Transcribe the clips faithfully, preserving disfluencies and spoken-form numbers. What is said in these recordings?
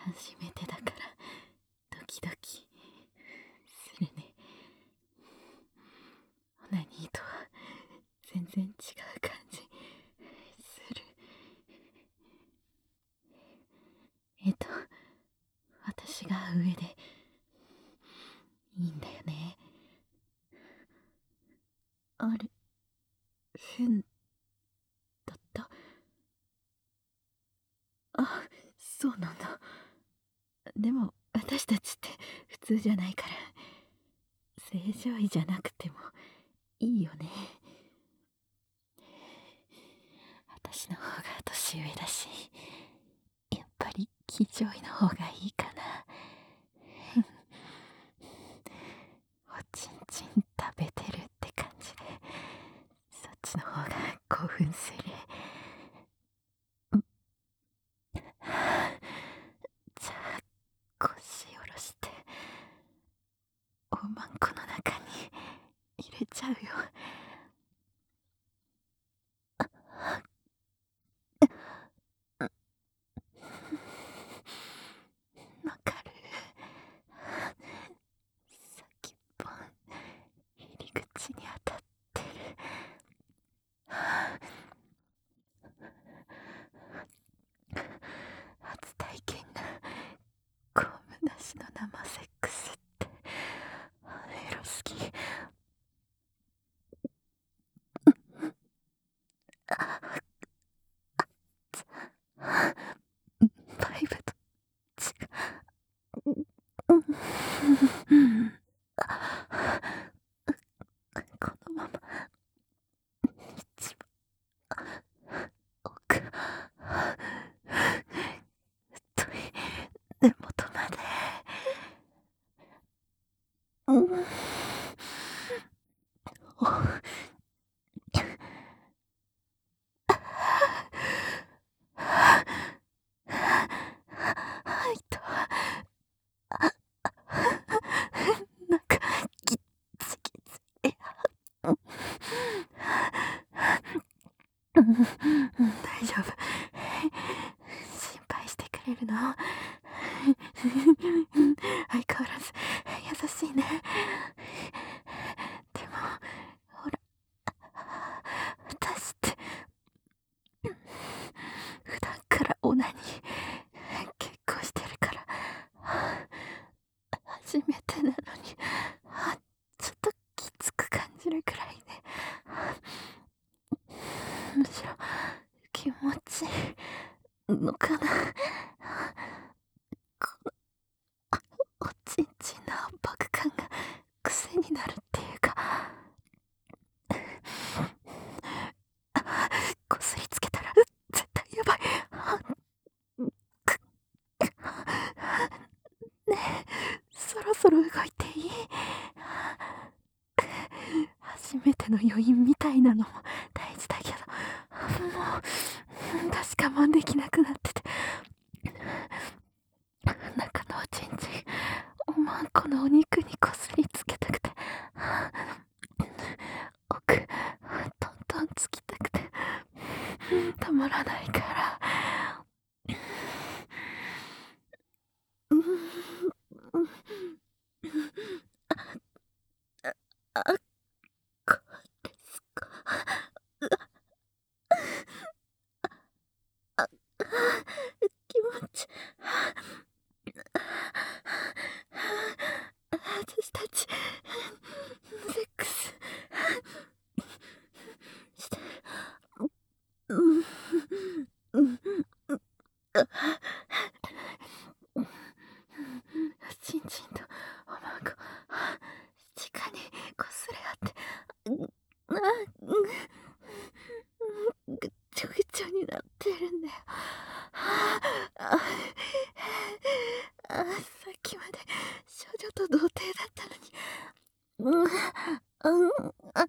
初めてだからドキドキするね。オナニーとは全然違う感じする。えっと私が上でいいんだよね。あれ、変だった？あ、そうなんだ。でも私たちって普通じゃないから正常位じゃなくてもいいよね。私の方が年上だし、やっぱり気丈位の方がいいかな。おちんちん食べてるって感じでそっちの方が興奮する。じゃあ腰下ろしておまんこの中に入れちゃうよ。わかる。先っぽ入り口に当たってる。初体験がコームなしの生セックスってエロすぎ。バイブと違う。このまま一番奥太い根元まで。うんはいとなんかギッチギチ。いやうん大丈夫。心配してくれるの？相変わらず優しいね。でもほら私って普段からオナニー結構してるから初めてなのにちょっときつく感じるくらいで、むしろ気持ちいいのかな。このおちんちんの圧迫感が癖になるっていうか、こすりつけたら絶対やばい。ねえ、そろそろ動いていい？初めての余韻みたいなのも大事だけど、もう私我慢できなくなってて、中のおちんちんおまんこのお肉にこすりつけたくて、奥トントンつきたくてたまらないから。うんうんあ、これすか。あ、気持ち私たちセックスしてる。うんうんちんちんとおまんこ直にこすれ合ってあうんぐっちょぐちょになってるんだよ。あああさっきまで少女と童貞だったのに、うんうんあ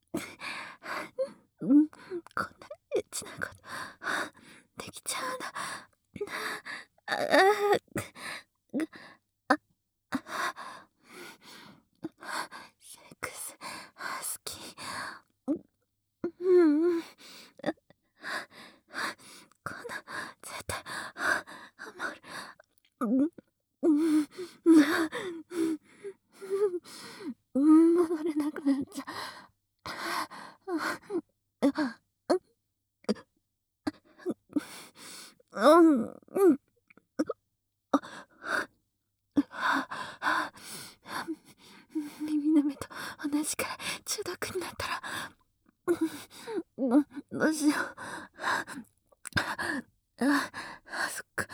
うんこんなエッチなことできちゃうんだ。あああセックス好き。うんうんこんな絶対ハマる。 うん、うん、うん、戻れなくなっちゃう。あ、うん、うん。耳の目と同じくらい中毒になったら、うん、どうしよう。ああ、そっか。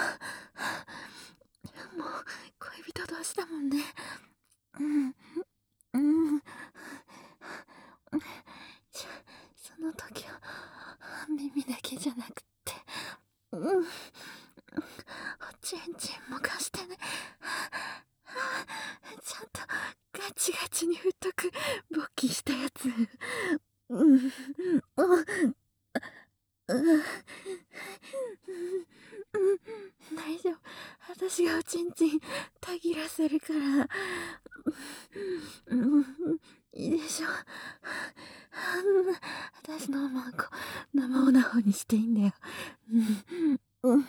もう恋人同士だもんね。うん、うん。じゃ、その時は耳だけじゃなくって、うん、おちんちんも貸してね。ちゃんとガチガチに太く勃起したやつ。うん、うん、うん、大丈夫。私がおちんちんたぎらせるから。うん、いいでしょ。私のマンコ生オナホにしていいんだよ。うん、うん、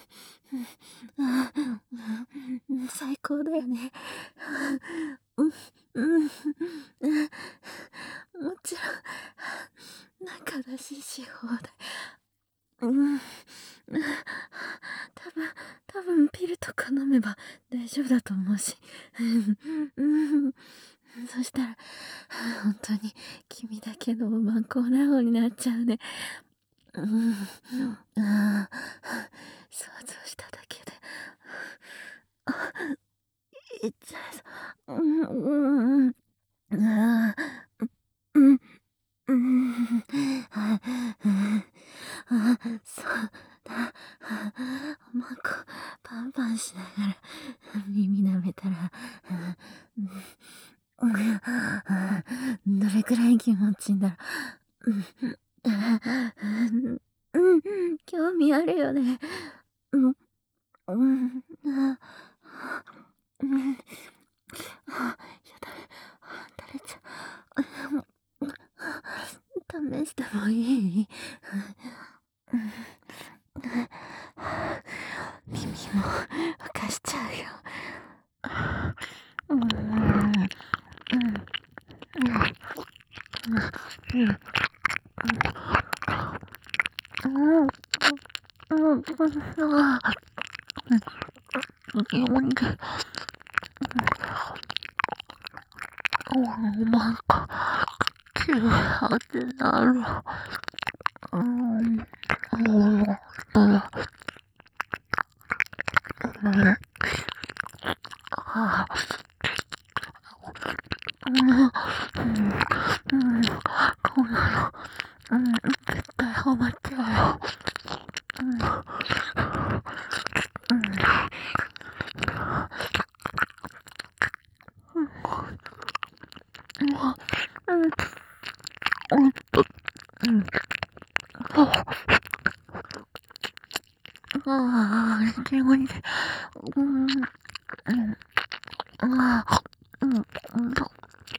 うん、最高だよね。うん、うん、もちろん、仲出しし放題。うん。多分多分ピルとか飲めば大丈夫だと思うし。うん。そしたら、ほんとに君だけのマンコーナーになっちゃうね。うん。ああ、想像しただけで、あ、いっちゃいそう。うんうんうん。ああ、うん、うん。ああ、そうだ。マンコパンパンしながら耳舐めたら、うん、どれくらい気持ちいいんだろう。うん、うん、興味あるよね。うん、うん、あ、うん、あ、やだ、垂れちゃう。試してもいい？うん、耳も浮かしちゃうよ。うん、うん、うん、うん、うん、うん、うん、ああ、うん、読んで、うん、なんか、気がってなる。うん、うん、うん、うん、ああ、うん、うん、うん、こんなの、うん、絶対ハマっちゃうよ。うん、うん、うん、うん、うんと、うん、ああ、気持ちいい。うん、うん、ああ、うん、うん、うん、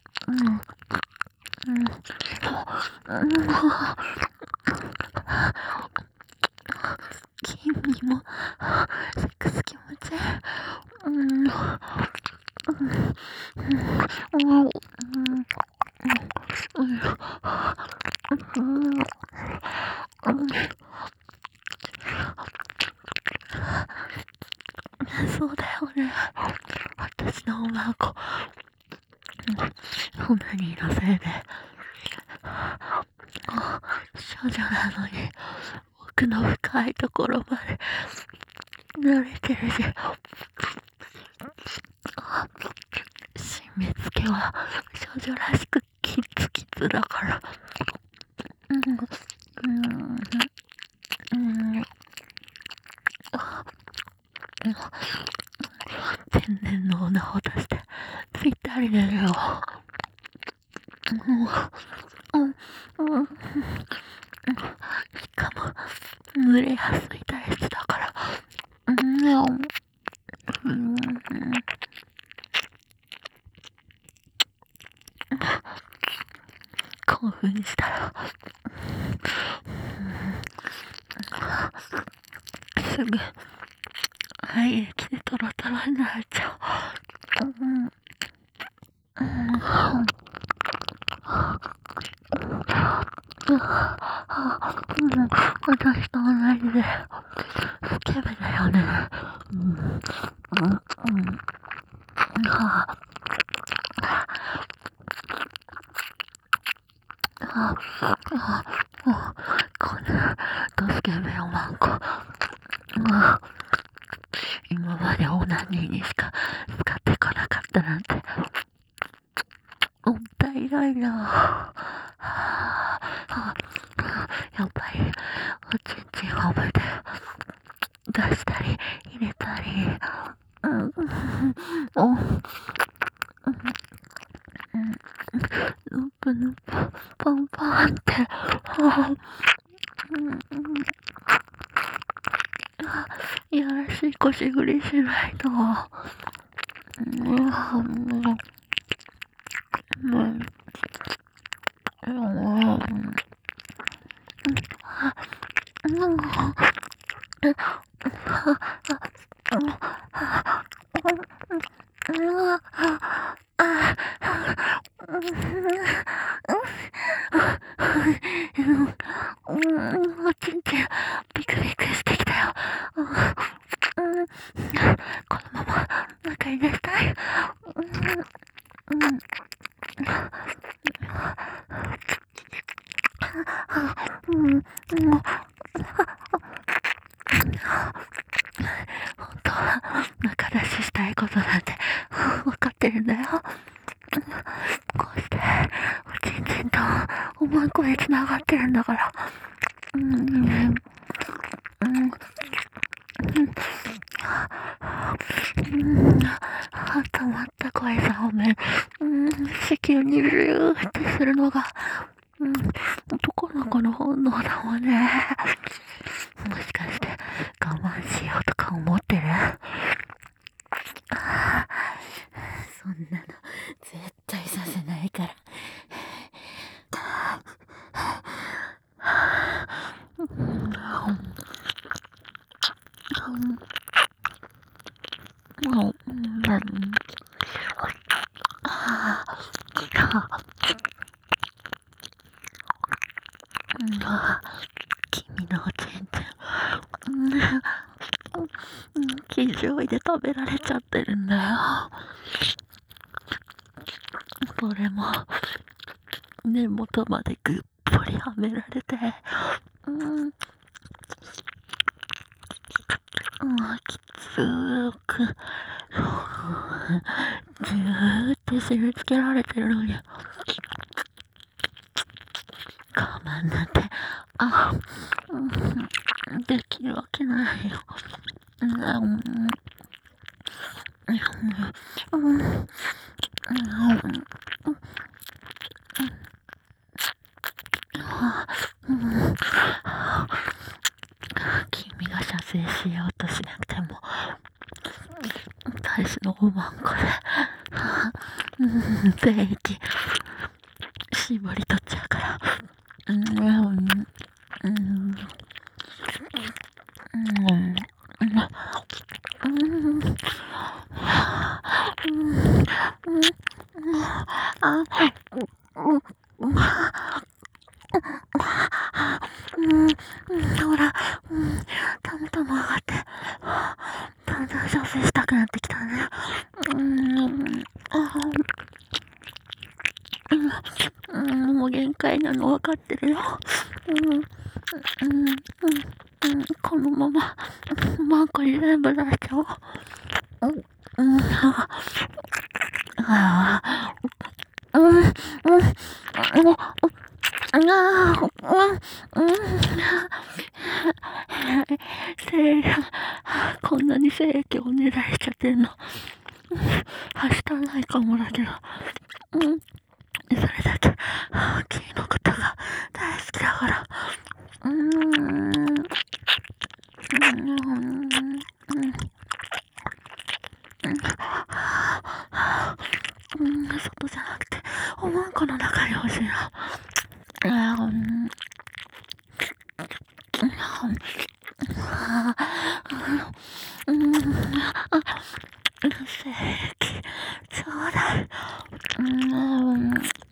うん、君も、セックス気持ちいい。うん、うん、うん、うん、うん、そうだよね。私の女の子、オナニーのせいで、少女なのに、奥の深いところまで慣れてるし、締め付けは少女らしくキツキツだから。うん、うん、うん、天然の女を出してぴったり寝るよ。うん、うん、うん、しかも濡れやすい体質だから。うん、うん、興奮したら、すぐ入る気足トロトロになっちゃう。うん。うん。私と同じで、スケベだよね。うん。うん。うん。ああ、ああ、これ、スケベおまんこ。あ今までオナニーにしか使ってこなかったなんて、もったいないな。やっぱり、おちんちん褒めて、出したり、入れたり、うん、うん、うん、ぬぷぬぷ、パンパンって、うん、いやらしい腰振りしないと、うん、うん、うん、おちんちんビクビクしてきたよ。このまま中に入れたい。本当は中出ししたいことなんて分かってるんだよ。こうしておちんちんとおまんこでつながってるんだから。うん、うん、うん、溜まった声さ褒め、うん、子宮にビューってするのが、うん、男の子の本能だもんね。もしかして我慢しようとか思ってる？そんなの絶対させないから。君のおちんちん、生醤油で食べられちゃってるんだよ。それも根元までぐっぽりはめられて、うん、うん、きつーくぎゅーって締め付けられてるのに我慢なんて、あ、うん、できるわけないよ。うん、うんうん、うん、君が射精しようとしなくても大志のおまんこで、うん、全域絞り取っちゃうから、うん、うん、うん、うん、あ、ほら、うん、たむたむ上がって、だんだん射精したくなってきたね。うん、うん、もう限界なの分かってるよ。うん、うん、うん、うん、このまま、マンコに全部出しちゃおう。うん、うん、ああ、うん、うん、うん、ああ、うん、うん、せいや、こんなに精液をねだりしちゃってんの。はしたないかもだけど、うん、それだけ、君のことが大好きだから、うーん、うん、うん、うん、外じゃなくて、おまんこの中に欲しいな。うん、 うん、あ、正気、ちょうだい。うん、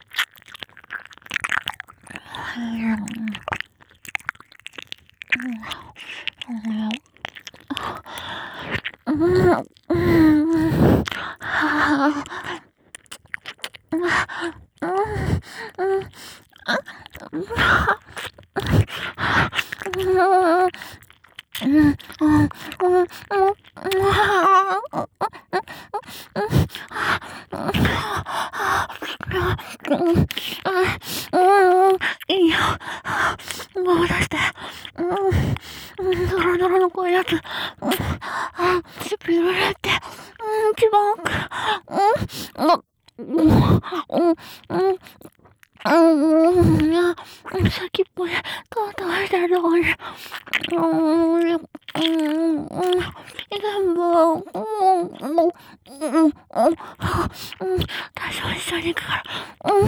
うん、うん、はあ、うん、うん、うん、あ、うん、うん、うん、うん、うん、うん、うん、いいよ。もう出して。うん、うん、ドロドロの濃いやつ。うん、あ、唇って、うん、一番奥。うん、あ、うん、うん、うん、うん、いや、先っぽに、とうとうしてるとこに、うん、うん、うん、全部、うん、うん、うん、うん、うん、多少一緒に行くから、うん、うん、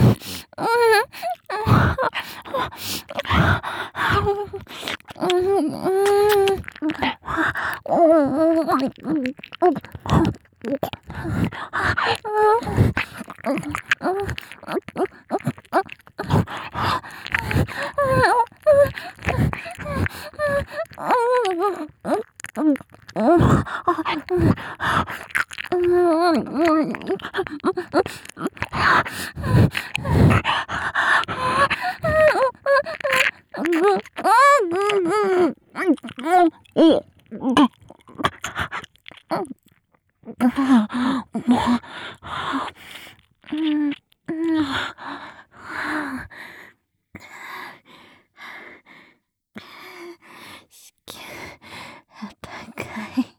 あったかい。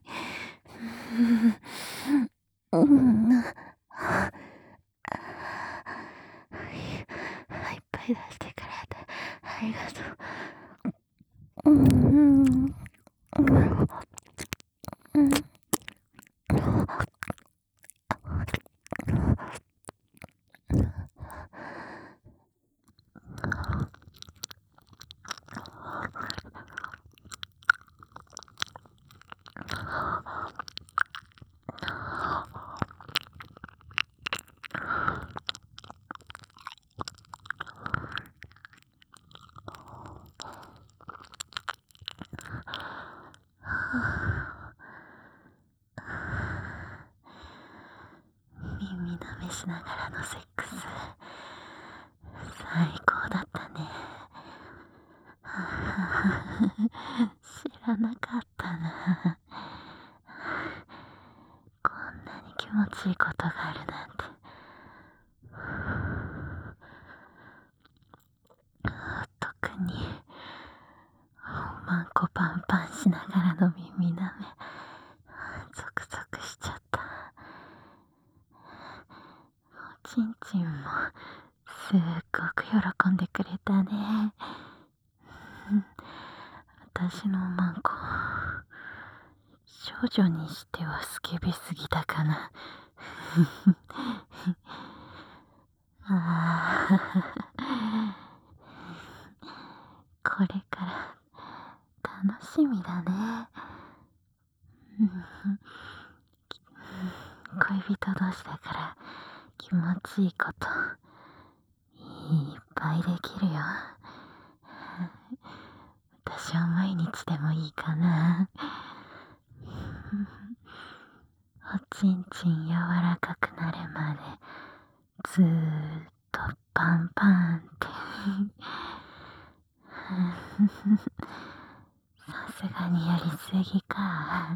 うん、いっぱい出してくれてありがとう。うん、うん、うん、耳舐めしながらのセックス、最高だったね。知らなかったな。こんなに気持ちいいことがあるなんて。特におまんこパンパンしながらの耳舐め、ゾクゾクしちゃった。おちんちんもすっごく喜んでくれたね。私のおまんこ、少女にしてはスケベすぎたかな。ああ、これから楽しみだね。恋人同士だから気持ちいいこといっぱいできるよ。私は毎日でもいいかな。おちんちん柔らかくなるまでずーっとパンパンってさすがにやりすぎか。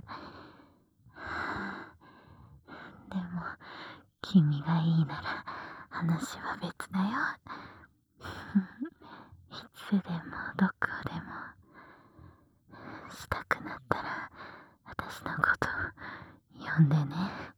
でも君がいいなら話は別だよ。いつでもどこでもしたくなったら私のこと呼んでね。